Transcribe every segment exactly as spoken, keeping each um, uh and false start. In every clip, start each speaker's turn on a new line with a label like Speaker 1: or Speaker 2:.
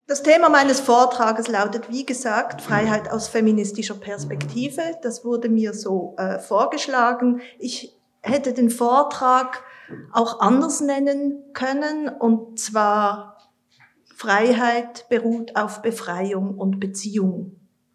Speaker 1: Das Thema meines Vortrages lautet, wie gesagt, Freiheit aus feministischer Perspektive. Das wurde mir so äh, vorgeschlagen. Ich hätte den Vortrag auch anders nennen können, und zwar Freiheit beruht auf Befreiung und Beziehung.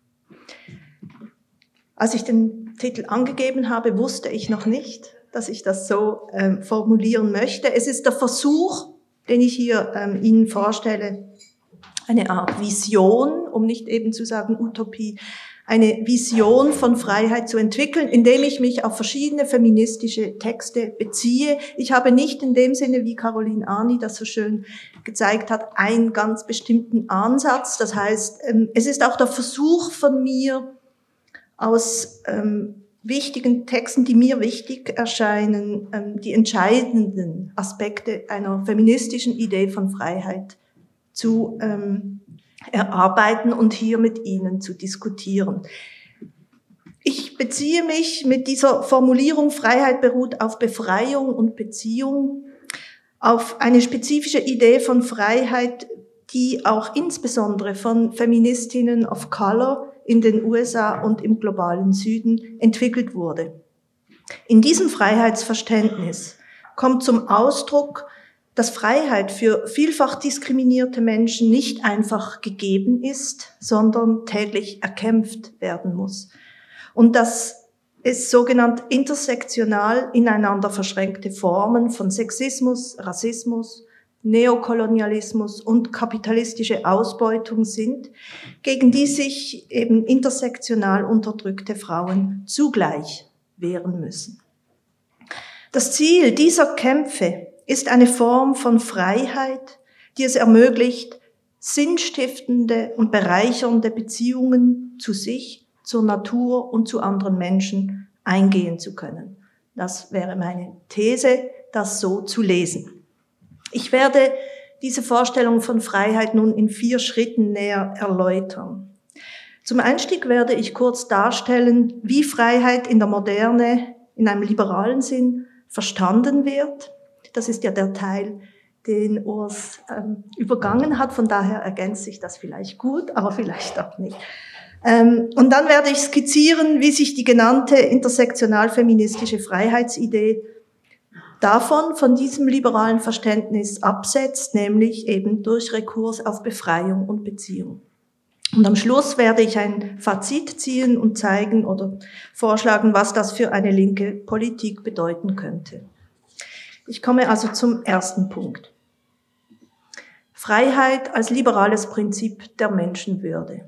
Speaker 1: Als ich den Titel angegeben habe, wusste ich noch nicht, dass ich das so ähm, formulieren möchte. Es ist der Versuch, den ich hier ähm, Ihnen vorstelle, eine Art Vision, um nicht eben zu sagen Utopie, eine Vision von Freiheit zu entwickeln, indem ich mich auf verschiedene feministische Texte beziehe. Ich habe nicht in dem Sinne, wie Caroline Arni das so schön gezeigt hat, einen ganz bestimmten Ansatz. Das heißt, es ist auch der Versuch von mir, aus ähm, wichtigen Texten, die mir wichtig erscheinen, ähm, die entscheidenden Aspekte einer feministischen Idee von Freiheit zu ähm, erarbeiten und hier mit Ihnen zu diskutieren. Ich beziehe mich mit dieser Formulierung Freiheit beruht auf Befreiung und Beziehung auf eine spezifische Idee von Freiheit, die auch insbesondere von Feministinnen of Color in den U S A und im globalen Süden entwickelt wurde. In diesem Freiheitsverständnis kommt zum Ausdruck, dass Freiheit für vielfach diskriminierte Menschen nicht einfach gegeben ist, sondern täglich erkämpft werden muss. Und dass es sogenannt intersektional ineinander verschränkte Formen von Sexismus, Rassismus, Neokolonialismus und kapitalistische Ausbeutung sind, gegen die sich eben intersektional unterdrückte Frauen zugleich wehren müssen. Das Ziel dieser Kämpfe ist eine Form von Freiheit, die es ermöglicht, sinnstiftende und bereichernde Beziehungen zu sich, zur Natur und zu anderen Menschen eingehen zu können. Das wäre meine These, das so zu lesen. Ich werde diese Vorstellung von Freiheit nun in vier Schritten näher erläutern. Zum Einstieg werde ich kurz darstellen, wie Freiheit in der Moderne in einem liberalen Sinn verstanden wird. Das ist ja der Teil, den Urs ähm, übergangen hat, von daher ergänzt sich das vielleicht gut, aber vielleicht auch nicht. Ähm, und dann werde ich skizzieren, wie sich die genannte intersektional-feministische Freiheitsidee davon, von diesem liberalen Verständnis absetzt, nämlich eben durch Rekurs auf Befreiung und Beziehung. Und am Schluss werde ich ein Fazit ziehen und zeigen oder vorschlagen, was das für eine linke Politik bedeuten könnte. Ich komme also zum ersten Punkt. Freiheit als liberales Prinzip der Menschenwürde.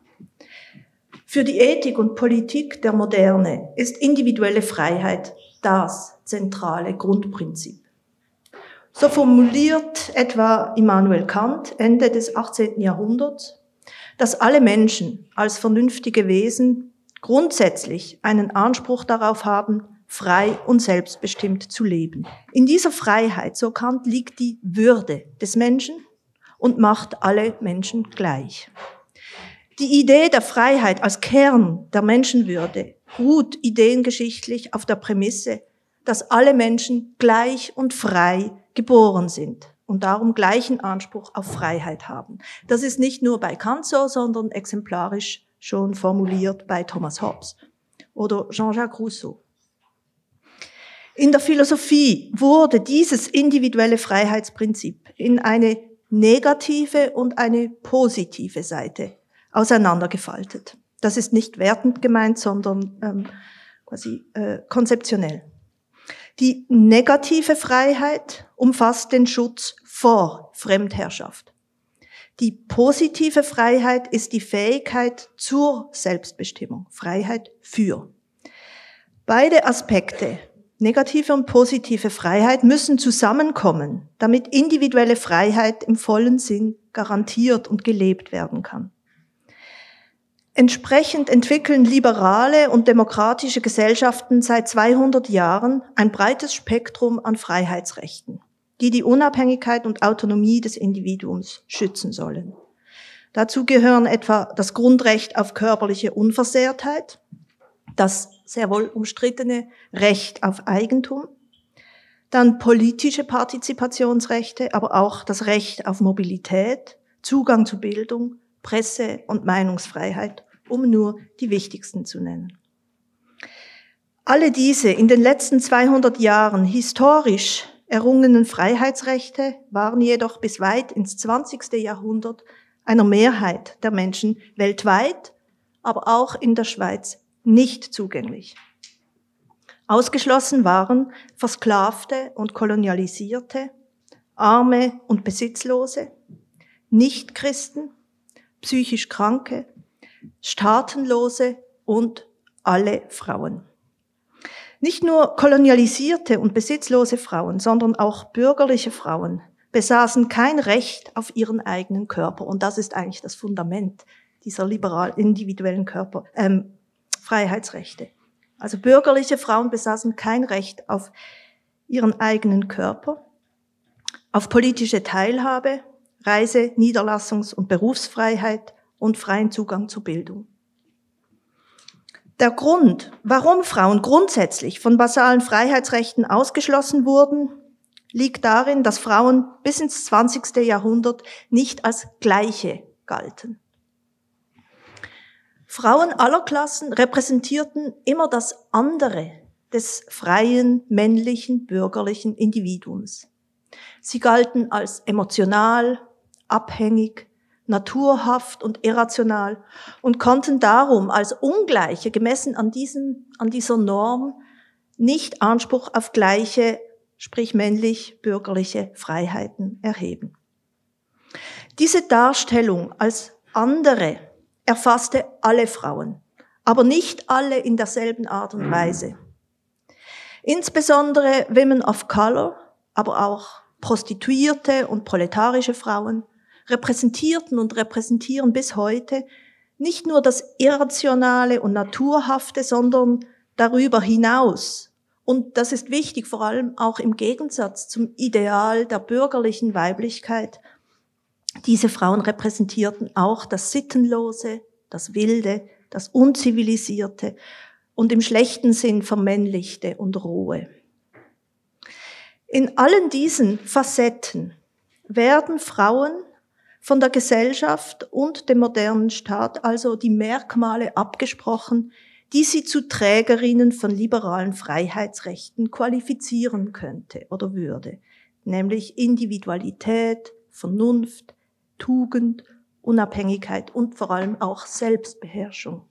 Speaker 1: Für die Ethik und Politik der Moderne ist individuelle Freiheit das zentrale Grundprinzip. So formuliert etwa Immanuel Kant Ende des achtzehnten Jahrhunderts, dass alle Menschen als vernünftige Wesen grundsätzlich einen Anspruch darauf haben, frei und selbstbestimmt zu leben. In dieser Freiheit, so Kant, liegt die Würde des Menschen und macht alle Menschen gleich. Die Idee der Freiheit als Kern der Menschenwürde ruht ideengeschichtlich auf der Prämisse, dass alle Menschen gleich und frei geboren sind und darum gleichen Anspruch auf Freiheit haben. Das ist nicht nur bei Kant so, sondern exemplarisch schon formuliert bei Thomas Hobbes oder Jean-Jacques Rousseau. In der Philosophie wurde dieses individuelle Freiheitsprinzip in eine negative und eine positive Seite auseinandergefaltet. Das ist nicht wertend gemeint, sondern ähm, quasi äh, konzeptionell. Die negative Freiheit umfasst den Schutz vor Fremdherrschaft. Die positive Freiheit ist die Fähigkeit zur Selbstbestimmung, Freiheit für. Beide Aspekte, negative und positive Freiheit, müssen zusammenkommen, damit individuelle Freiheit im vollen Sinn garantiert und gelebt werden kann. Entsprechend entwickeln liberale und demokratische Gesellschaften seit zweihundert Jahren ein breites Spektrum an Freiheitsrechten, die die Unabhängigkeit und Autonomie des Individuums schützen sollen. Dazu gehören etwa das Grundrecht auf körperliche Unversehrtheit, das sehr wohl umstrittene Recht auf Eigentum, dann politische Partizipationsrechte, aber auch das Recht auf Mobilität, Zugang zu Bildung, Presse- und Meinungsfreiheit, um nur die wichtigsten zu nennen. Alle diese in den letzten zweihundert Jahren historisch errungenen Freiheitsrechte waren jedoch bis weit ins zwanzigste Jahrhundert einer Mehrheit der Menschen weltweit, aber auch in der Schweiz nicht zugänglich. Ausgeschlossen waren Versklavte und Kolonialisierte, Arme und Besitzlose, Nichtchristen, psychisch Kranke, Staatenlose und alle Frauen. Nicht nur kolonialisierte und besitzlose Frauen, sondern auch bürgerliche Frauen besaßen kein Recht auf ihren eigenen Körper. Und das ist eigentlich das Fundament dieser liberal individuellen Körper, ähm, Freiheitsrechte. Also bürgerliche Frauen besaßen kein Recht auf ihren eigenen Körper, auf politische Teilhabe, Reise-, Niederlassungs- und Berufsfreiheit und freien Zugang zur Bildung. Der Grund, warum Frauen grundsätzlich von basalen Freiheitsrechten ausgeschlossen wurden, liegt darin, dass Frauen bis ins zwanzigste Jahrhundert nicht als Gleiche galten. Frauen aller Klassen repräsentierten immer das andere des freien, männlichen, bürgerlichen Individuums. Sie galten als emotional, abhängig, naturhaft und irrational und konnten darum als Ungleiche, gemessen an diesem, an dieser Norm, nicht Anspruch auf gleiche, sprich männlich-bürgerliche Freiheiten erheben. Diese Darstellung als andere erfasste alle Frauen, aber nicht alle in derselben Art und Weise. Insbesondere Women of Color, aber auch Prostituierte und proletarische Frauen repräsentierten und repräsentieren bis heute nicht nur das Irrationale und Naturhafte, sondern darüber hinaus. Und das ist wichtig, vor allem auch im Gegensatz zum Ideal der bürgerlichen Weiblichkeit. Diese Frauen repräsentierten auch das Sittenlose, das Wilde, das Unzivilisierte und im schlechten Sinn Vermännlichte und Rohe. In allen diesen Facetten werden Frauen von der Gesellschaft und dem modernen Staat also die Merkmale abgesprochen, die sie zu Trägerinnen von liberalen Freiheitsrechten qualifizieren könnte oder würde, nämlich Individualität, Vernunft, Tugend, Unabhängigkeit und vor allem auch Selbstbeherrschung.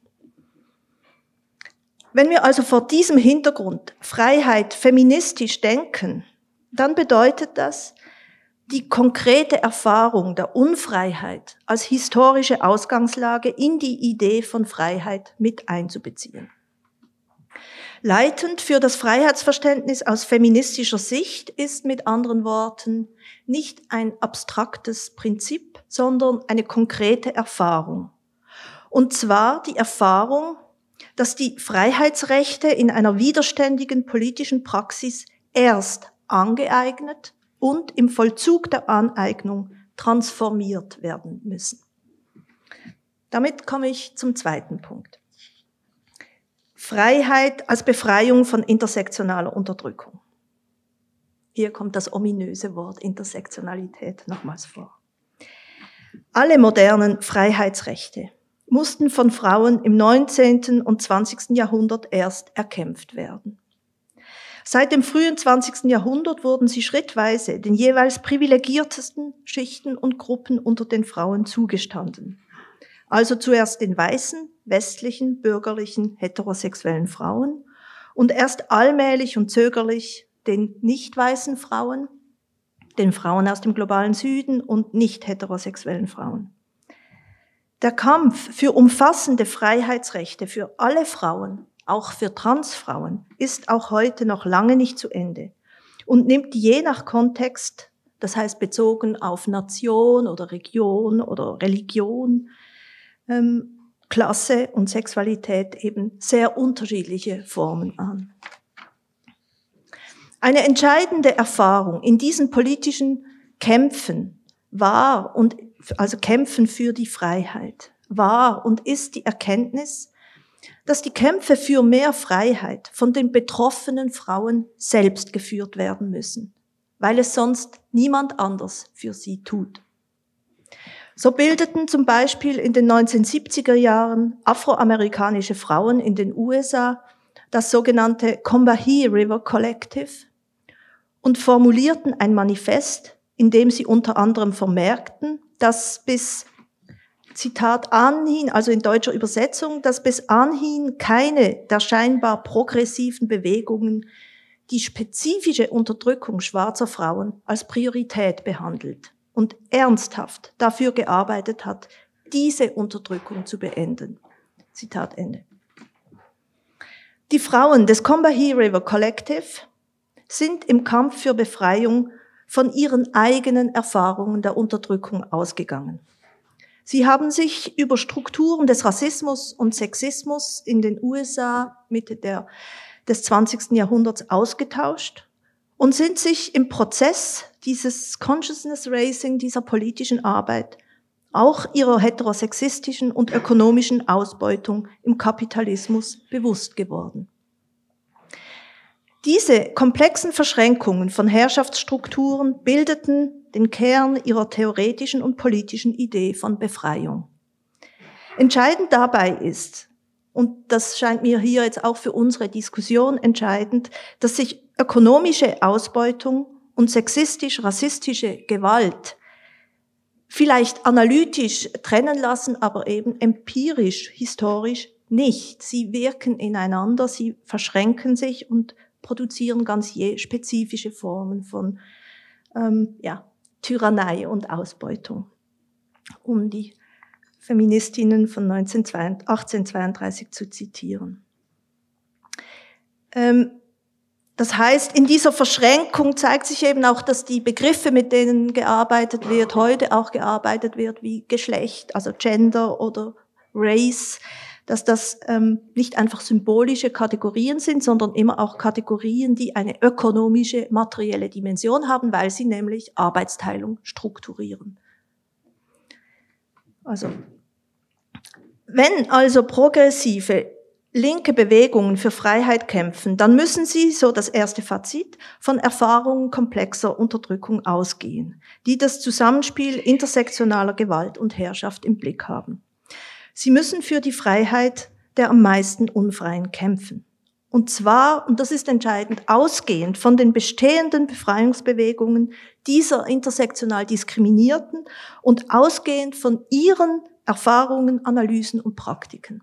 Speaker 1: Wenn wir also vor diesem Hintergrund Freiheit feministisch denken, dann bedeutet das, die konkrete Erfahrung der Unfreiheit als historische Ausgangslage in die Idee von Freiheit mit einzubeziehen. Leitend für das Freiheitsverständnis aus feministischer Sicht ist mit anderen Worten nicht ein abstraktes Prinzip, sondern eine konkrete Erfahrung. Und zwar die Erfahrung, dass die Freiheitsrechte in einer widerständigen politischen Praxis erst angeeignet und im Vollzug der Aneignung transformiert werden müssen. Damit komme ich zum zweiten Punkt. Freiheit als Befreiung von intersektionaler Unterdrückung. Hier kommt das ominöse Wort Intersektionalität nochmals vor. Alle modernen Freiheitsrechte mussten von Frauen im neunzehnten und zwanzigsten Jahrhundert erst erkämpft werden. Seit dem frühen zwanzigsten Jahrhundert wurden sie schrittweise den jeweils privilegiertesten Schichten und Gruppen unter den Frauen zugestanden. Also zuerst den weißen, westlichen, bürgerlichen, heterosexuellen Frauen und erst allmählich und zögerlich den nicht weißen Frauen, den Frauen aus dem globalen Süden und nicht heterosexuellen Frauen. Der Kampf für umfassende Freiheitsrechte für alle Frauen, auch für Transfrauen, ist auch heute noch lange nicht zu Ende und nimmt je nach Kontext, das heißt bezogen auf Nation oder Region oder Religion, ähm, Klasse und Sexualität eben sehr unterschiedliche Formen an. Eine entscheidende Erfahrung in diesen politischen Kämpfen war, und also Kämpfen für die Freiheit, war und ist die Erkenntnis, dass die Kämpfe für mehr Freiheit von den betroffenen Frauen selbst geführt werden müssen, weil es sonst niemand anders für sie tut. So bildeten zum Beispiel in den neunzehnhundertsiebziger Jahren afroamerikanische Frauen in den U S A das sogenannte Combahee River Collective und formulierten ein Manifest, in dem sie unter anderem vermerkten, dass bis, Zitat, anhin, also in deutscher Übersetzung, dass bis anhin keine der scheinbar progressiven Bewegungen die spezifische Unterdrückung schwarzer Frauen als Priorität behandelt und ernsthaft dafür gearbeitet hat, diese Unterdrückung zu beenden. Zitat Ende. Die Frauen des Combahee River Collective sind im Kampf für Befreiung von ihren eigenen Erfahrungen der Unterdrückung ausgegangen. Sie haben sich über Strukturen des Rassismus und Sexismus in den U S A Mitte der, des zwanzigsten Jahrhunderts ausgetauscht und sind sich im Prozess dieses Consciousness Raising, dieser politischen Arbeit, auch ihrer heterosexistischen und ökonomischen Ausbeutung im Kapitalismus bewusst geworden. Diese komplexen Verschränkungen von Herrschaftsstrukturen bildeten den Kern ihrer theoretischen und politischen Idee von Befreiung. Entscheidend dabei ist, und das scheint mir hier jetzt auch für unsere Diskussion entscheidend, dass sich ökonomische Ausbeutung und sexistisch-rassistische Gewalt vielleicht analytisch trennen lassen, aber eben empirisch, historisch nicht. Sie wirken ineinander, sie verschränken sich und produzieren ganz je spezifische Formen von ähm, ja, Tyrannei und Ausbeutung, um die Feministinnen von achtzehnhundertzweiunddreißig zu zitieren. Ähm, Das heißt, in dieser Verschränkung zeigt sich eben auch, dass die Begriffe, mit denen gearbeitet wird, heute auch gearbeitet wird, wie Geschlecht, also Gender oder Race, dass das ähm, nicht einfach symbolische Kategorien sind, sondern immer auch Kategorien, die eine ökonomische, materielle Dimension haben, weil sie nämlich Arbeitsteilung strukturieren. Also, wenn also progressive linke Bewegungen für Freiheit kämpfen, dann müssen sie, so das erste Fazit, von Erfahrungen komplexer Unterdrückung ausgehen, die das Zusammenspiel intersektionaler Gewalt und Herrschaft im Blick haben. Sie müssen für die Freiheit der am meisten Unfreien kämpfen. Und zwar, und das ist entscheidend, ausgehend von den bestehenden Befreiungsbewegungen dieser intersektional Diskriminierten und ausgehend von ihren Erfahrungen, Analysen und Praktiken.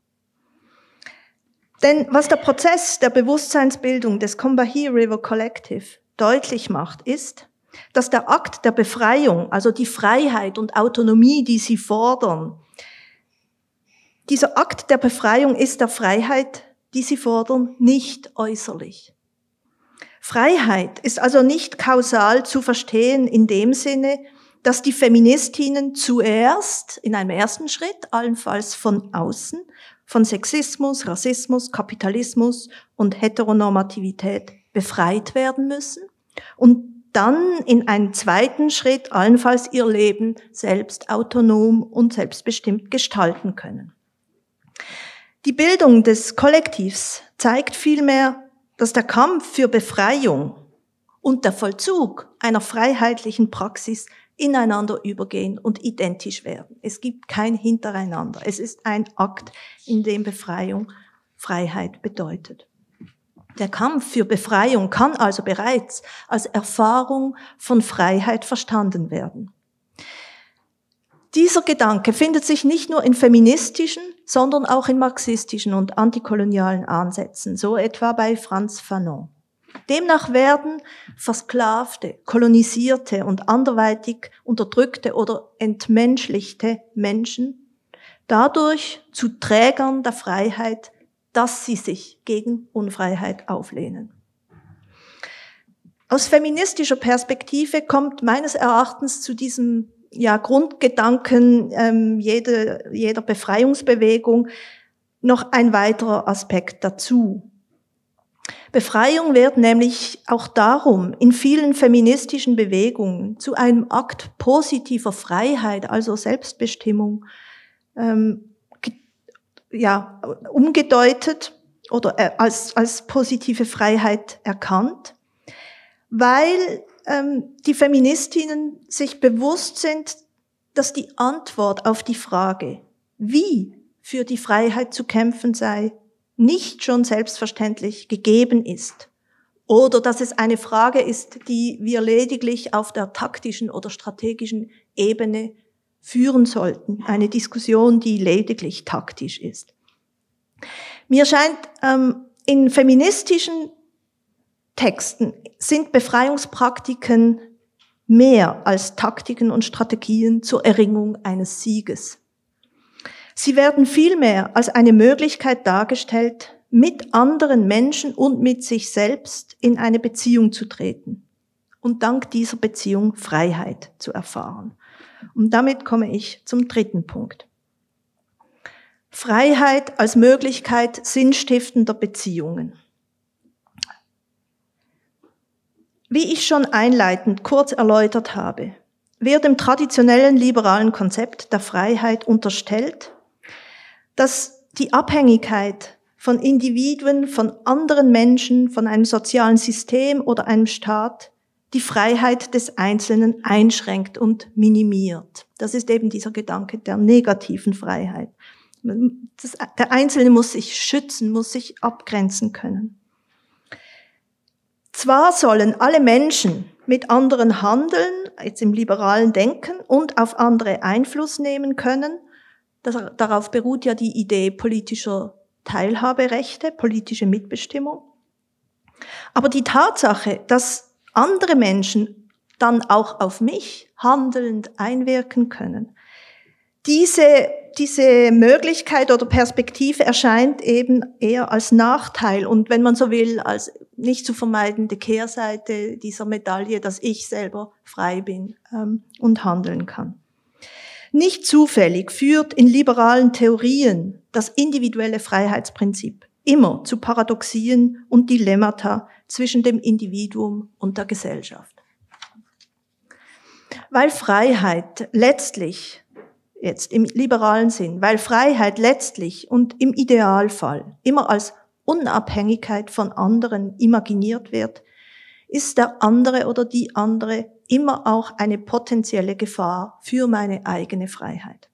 Speaker 1: Denn was der Prozess der Bewusstseinsbildung des Combahee River Collective deutlich macht, ist, dass der Akt der Befreiung, also die Freiheit und Autonomie, die sie fordern, dieser Akt der Befreiung ist der Freiheit, die sie fordern, nicht äußerlich. Freiheit ist also nicht kausal zu verstehen in dem Sinne, dass die Feministinnen zuerst, in einem ersten Schritt, allenfalls von außen, von Sexismus, Rassismus, Kapitalismus und Heteronormativität befreit werden müssen und dann in einem zweiten Schritt allenfalls ihr Leben selbst autonom und selbstbestimmt gestalten können. Die Bildung des Kollektivs zeigt vielmehr, dass der Kampf für Befreiung und der Vollzug einer freiheitlichen Praxis ineinander übergehen und identisch werden. Es gibt kein Hintereinander. Es ist ein Akt, in dem Befreiung Freiheit bedeutet. Der Kampf für Befreiung kann also bereits als Erfahrung von Freiheit verstanden werden. Dieser Gedanke findet sich nicht nur in feministischen, sondern auch in marxistischen und antikolonialen Ansätzen, so etwa bei Frantz Fanon. Demnach werden versklavte, kolonisierte und anderweitig unterdrückte oder entmenschlichte Menschen dadurch zu Trägern der Freiheit, dass sie sich gegen Unfreiheit auflehnen. Aus feministischer Perspektive kommt meines Erachtens zu diesem ja, Grundgedanken ähm, jede, jeder Befreiungsbewegung noch ein weiterer Aspekt dazu. Befreiung wird nämlich auch darum in vielen feministischen Bewegungen zu einem Akt positiver Freiheit, also Selbstbestimmung, ähm, ja, umgedeutet oder äh, als, als positive Freiheit erkannt, weil ähm, die Feministinnen sich bewusst sind, dass die Antwort auf die Frage, wie für die Freiheit zu kämpfen sei, nicht schon selbstverständlich gegeben ist. Oder dass es eine Frage ist, die wir lediglich auf der taktischen oder strategischen Ebene führen sollten. Eine Diskussion, die lediglich taktisch ist. Mir scheint, ähm, in feministischen Texten sind Befreiungspraktiken mehr als Taktiken und Strategien zur Erringung eines Sieges. Sie werden vielmehr als eine Möglichkeit dargestellt, mit anderen Menschen und mit sich selbst in eine Beziehung zu treten und dank dieser Beziehung Freiheit zu erfahren. Und damit komme ich zum dritten Punkt. Freiheit als Möglichkeit sinnstiftender Beziehungen. Wie ich schon einleitend kurz erläutert habe, wird im traditionellen liberalen Konzept der Freiheit unterstellt, dass die Abhängigkeit von Individuen, von anderen Menschen, von einem sozialen System oder einem Staat die Freiheit des Einzelnen einschränkt und minimiert. Das ist eben dieser Gedanke der negativen Freiheit. Das, der Einzelne muss sich schützen, muss sich abgrenzen können. Zwar sollen alle Menschen mit anderen handeln, jetzt im liberalen Denken, und auf andere Einfluss nehmen können. Das, darauf beruht ja die Idee politischer Teilhaberechte, politische Mitbestimmung. Aber die Tatsache, dass andere Menschen dann auch auf mich handelnd einwirken können, diese, diese Möglichkeit oder Perspektive erscheint eben eher als Nachteil und, wenn man so will, als nicht zu vermeidende Kehrseite dieser Medaille, dass ich selber frei bin ähm, und handeln kann. Nicht zufällig führt in liberalen Theorien das individuelle Freiheitsprinzip immer zu Paradoxien und Dilemmata zwischen dem Individuum und der Gesellschaft. Weil Freiheit letztlich, jetzt im liberalen Sinn, weil Freiheit letztlich und im Idealfall immer als Unabhängigkeit von anderen imaginiert wird, ist der andere oder die andere immer auch eine potenzielle Gefahr für meine eigene Freiheit.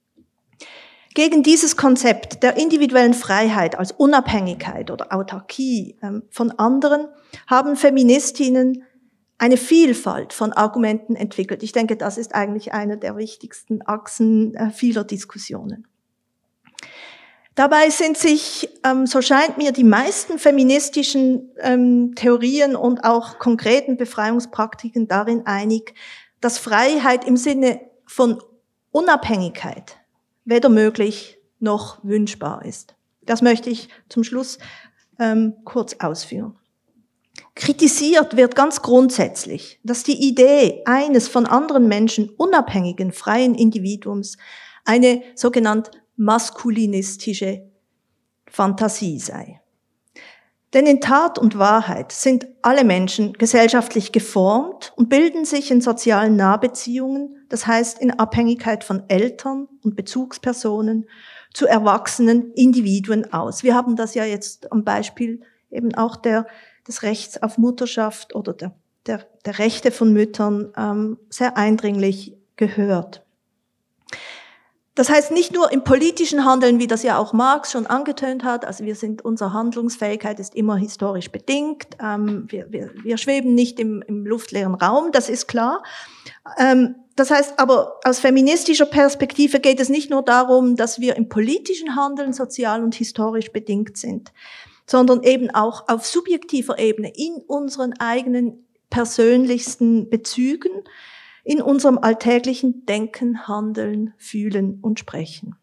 Speaker 1: Gegen dieses Konzept der individuellen Freiheit als Unabhängigkeit oder Autarkie von anderen haben Feministinnen eine Vielfalt von Argumenten entwickelt. Ich denke, das ist eigentlich eine der wichtigsten Achsen vieler Diskussionen. Dabei sind sich, so scheint mir, die meisten feministischen Theorien und auch konkreten Befreiungspraktiken darin einig, dass Freiheit im Sinne von Unabhängigkeit weder möglich noch wünschbar ist. Das möchte ich zum Schluss ähm, kurz ausführen. Kritisiert wird ganz grundsätzlich, dass die Idee eines von anderen Menschen unabhängigen, freien Individuums eine sogenannte maskulinistische Fantasie sei. Denn in Tat und Wahrheit sind alle Menschen gesellschaftlich geformt und bilden sich in sozialen Nahbeziehungen, das heißt in Abhängigkeit von Eltern und Bezugspersonen, zu erwachsenen Individuen aus. Wir haben das ja jetzt am Beispiel eben auch der, des Rechts auf Mutterschaft oder der, der, der Rechte von Müttern ähm, sehr eindringlich gehört. Das heißt nicht nur im politischen Handeln, wie das ja auch Marx schon angetönt hat, also wir sind, unsere Handlungsfähigkeit ist immer historisch bedingt, ähm, wir, wir, wir schweben nicht im, im luftleeren Raum, das ist klar. Ähm, das heißt aber, aus feministischer Perspektive geht es nicht nur darum, dass wir im politischen Handeln sozial und historisch bedingt sind, sondern eben auch auf subjektiver Ebene in unseren eigenen persönlichsten Bezügen, in unserem alltäglichen Denken, Handeln, Fühlen und Sprechen.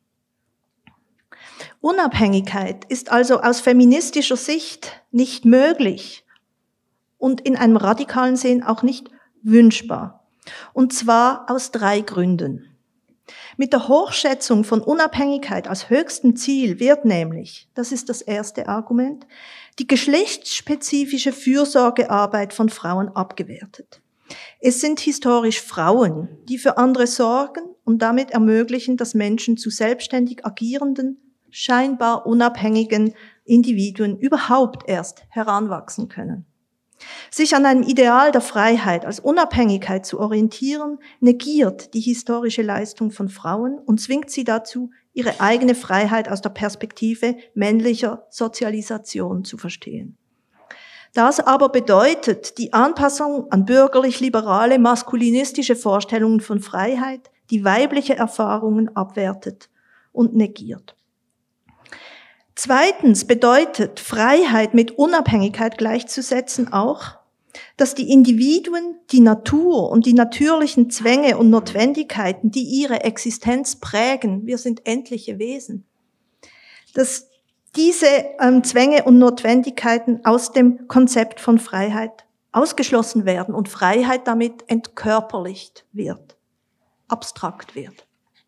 Speaker 1: Unabhängigkeit ist also aus feministischer Sicht nicht möglich und in einem radikalen Sinn auch nicht wünschbar. Und zwar aus drei Gründen. Mit der Hochschätzung von Unabhängigkeit als höchstem Ziel wird nämlich, das ist das erste Argument, die geschlechtsspezifische Fürsorgearbeit von Frauen abgewertet. Es sind historisch Frauen, die für andere sorgen und damit ermöglichen, dass Menschen zu selbstständig agierenden, scheinbar unabhängigen Individuen überhaupt erst heranwachsen können. Sich an einem Ideal der Freiheit als Unabhängigkeit zu orientieren, negiert die historische Leistung von Frauen und zwingt sie dazu, ihre eigene Freiheit aus der Perspektive männlicher Sozialisation zu verstehen. Das aber bedeutet die Anpassung an bürgerlich-liberale, maskulinistische Vorstellungen von Freiheit, die weibliche Erfahrungen abwertet und negiert. Zweitens bedeutet Freiheit mit Unabhängigkeit gleichzusetzen auch, dass die Individuen die Natur und die natürlichen Zwänge und Notwendigkeiten, die ihre Existenz prägen, wir sind endliche Wesen, dass diese ähm, Zwänge und Notwendigkeiten aus dem Konzept von Freiheit ausgeschlossen werden und Freiheit damit entkörperlicht wird, abstrakt wird.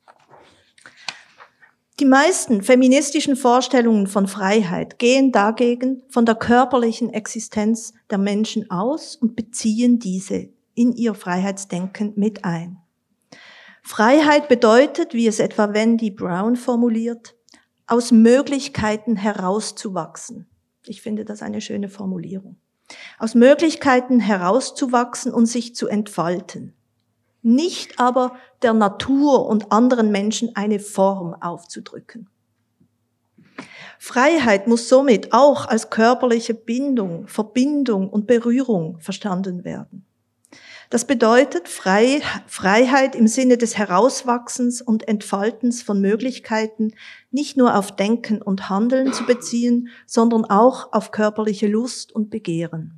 Speaker 1: Die meisten feministischen Vorstellungen von Freiheit gehen dagegen von der körperlichen Existenz der Menschen aus und beziehen diese in ihr Freiheitsdenken mit ein. Freiheit bedeutet, wie es etwa Wendy Brown formuliert, aus Möglichkeiten herauszuwachsen. Ich finde das eine schöne Formulierung. Aus Möglichkeiten herauszuwachsen und sich zu entfalten. Nicht aber der Natur und anderen Menschen eine Form aufzudrücken. Freiheit muss somit auch als körperliche Bindung, Verbindung und Berührung verstanden werden. Das bedeutet Freiheit im Sinne des Herauswachsens und Entfaltens von Möglichkeiten nicht nur auf Denken und Handeln zu beziehen, sondern auch auf körperliche Lust und Begehren.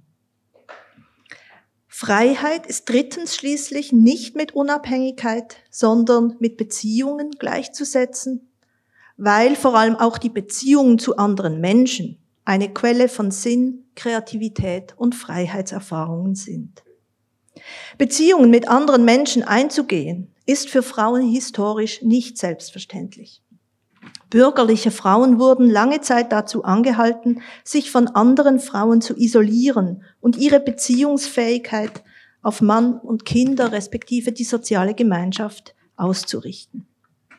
Speaker 1: Freiheit ist drittens schließlich nicht mit Unabhängigkeit, sondern mit Beziehungen gleichzusetzen, weil vor allem auch die Beziehungen zu anderen Menschen eine Quelle von Sinn, Kreativität und Freiheitserfahrungen sind. Beziehungen mit anderen Menschen einzugehen, ist für Frauen historisch nicht selbstverständlich. Bürgerliche Frauen wurden lange Zeit dazu angehalten, sich von anderen Frauen zu isolieren und ihre Beziehungsfähigkeit auf Mann und Kinder respektive die soziale Gemeinschaft auszurichten.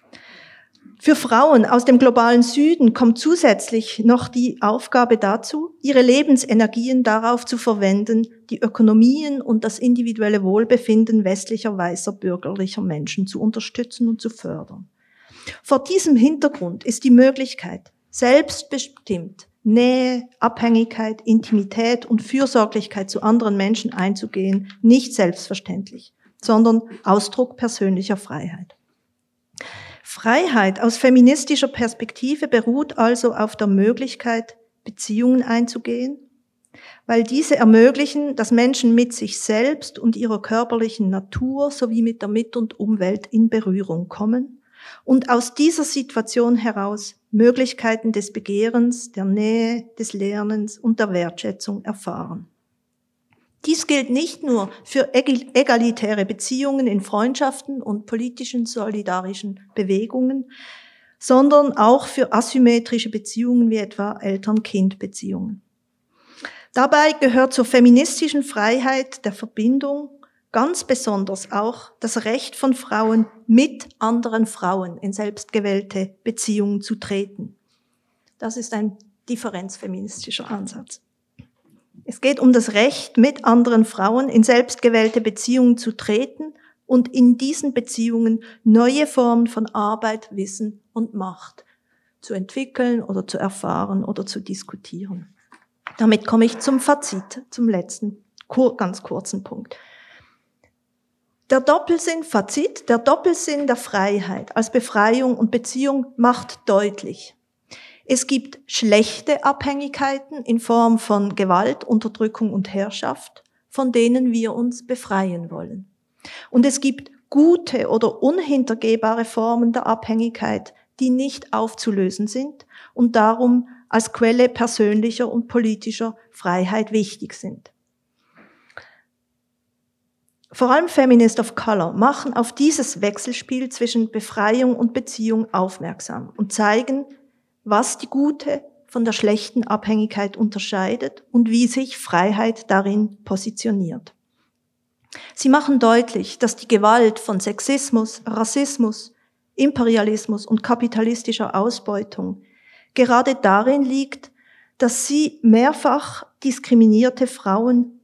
Speaker 1: Für Frauen aus dem globalen Süden kommt zusätzlich noch die Aufgabe dazu, ihre Lebensenergien darauf zu verwenden, die Ökonomien und das individuelle Wohlbefinden westlicher weißer bürgerlicher Menschen zu unterstützen und zu fördern. Vor diesem Hintergrund ist die Möglichkeit, selbstbestimmt Nähe, Abhängigkeit, Intimität und Fürsorglichkeit zu anderen Menschen einzugehen, nicht selbstverständlich, sondern Ausdruck persönlicher Freiheit. Freiheit aus feministischer Perspektive beruht also auf der Möglichkeit, Beziehungen einzugehen, weil diese ermöglichen, dass Menschen mit sich selbst und ihrer körperlichen Natur sowie mit der Mit- und Umwelt in Berührung kommen und aus dieser Situation heraus Möglichkeiten des Begehrens, der Nähe, des Lernens und der Wertschätzung erfahren. Dies gilt nicht nur für egalitäre Beziehungen in Freundschaften und politischen solidarischen Bewegungen, sondern auch für asymmetrische Beziehungen wie etwa Eltern-Kind-Beziehungen. Dabei gehört zur feministischen Freiheit der Verbindung ganz besonders auch das Recht von Frauen, mit anderen Frauen in selbstgewählte Beziehungen zu treten. Das ist ein differenzfeministischer Ansatz. Es geht um das Recht, mit anderen Frauen in selbstgewählte Beziehungen zu treten und in diesen Beziehungen neue Formen von Arbeit, Wissen und Macht zu entwickeln oder zu erfahren oder zu diskutieren. Damit komme ich zum Fazit, zum letzten, ganz kurzen Punkt. Der Doppelsinn, Fazit, der Doppelsinn der Freiheit als Befreiung und Beziehung macht deutlich: Es gibt schlechte Abhängigkeiten in Form von Gewalt, Unterdrückung und Herrschaft, von denen wir uns befreien wollen. Und es gibt gute oder unhintergehbare Formen der Abhängigkeit, die nicht aufzulösen sind und darum als Quelle persönlicher und politischer Freiheit wichtig sind. Vor allem Feminists of Color machen auf dieses Wechselspiel zwischen Befreiung und Beziehung aufmerksam und zeigen, was die gute von der schlechten Abhängigkeit unterscheidet und wie sich Freiheit darin positioniert. Sie machen deutlich, dass die Gewalt von Sexismus, Rassismus, Imperialismus und kapitalistischer Ausbeutung gerade darin liegt, dass sie mehrfach diskriminierte Frauen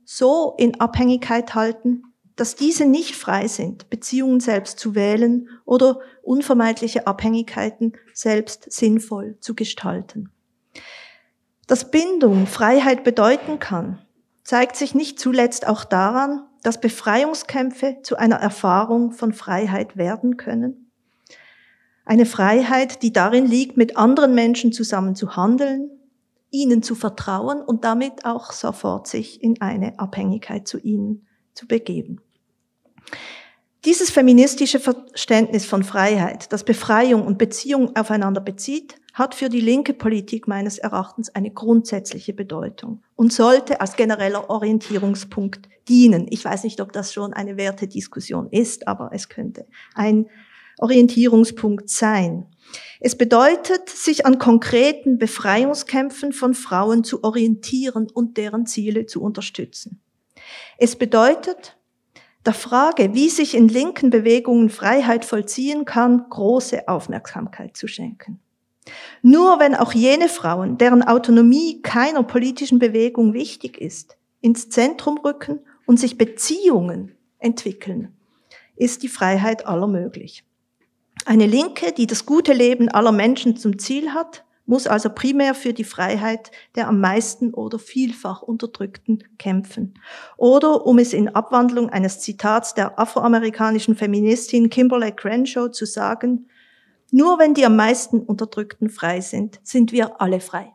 Speaker 1: so in Abhängigkeit halten, dass diese nicht frei sind, Beziehungen selbst zu wählen oder unvermeidliche Abhängigkeiten selbst sinnvoll zu gestalten. Dass Bindung Freiheit bedeuten kann, zeigt sich nicht zuletzt auch daran, dass Befreiungskämpfe zu einer Erfahrung von Freiheit werden können. Eine Freiheit, die darin liegt, mit anderen Menschen zusammen zu handeln, ihnen zu vertrauen und damit auch sofort sich in eine Abhängigkeit zu ihnen zu begeben. Dieses feministische Verständnis von Freiheit, das Befreiung und Beziehung aufeinander bezieht, hat für die linke Politik meines Erachtens eine grundsätzliche Bedeutung und sollte als genereller Orientierungspunkt dienen. Ich weiß nicht, ob das schon eine Wertediskussion ist, aber es könnte ein Orientierungspunkt sein. Es bedeutet, sich an konkreten Befreiungskämpfen von Frauen zu orientieren und deren Ziele zu unterstützen. Es bedeutet, der Frage, wie sich in linken Bewegungen Freiheit vollziehen kann, große Aufmerksamkeit zu schenken. Nur wenn auch jene Frauen, deren Autonomie keiner politischen Bewegung wichtig ist, ins Zentrum rücken und sich Beziehungen entwickeln, ist die Freiheit aller möglich. Eine Linke, die das gute Leben aller Menschen zum Ziel hat, muss also primär für die Freiheit der am meisten oder vielfach Unterdrückten kämpfen. Oder, um es in Abwandlung eines Zitats der afroamerikanischen Feministin Kimberly Crenshaw zu sagen, nur wenn die am meisten Unterdrückten frei sind, sind wir alle frei.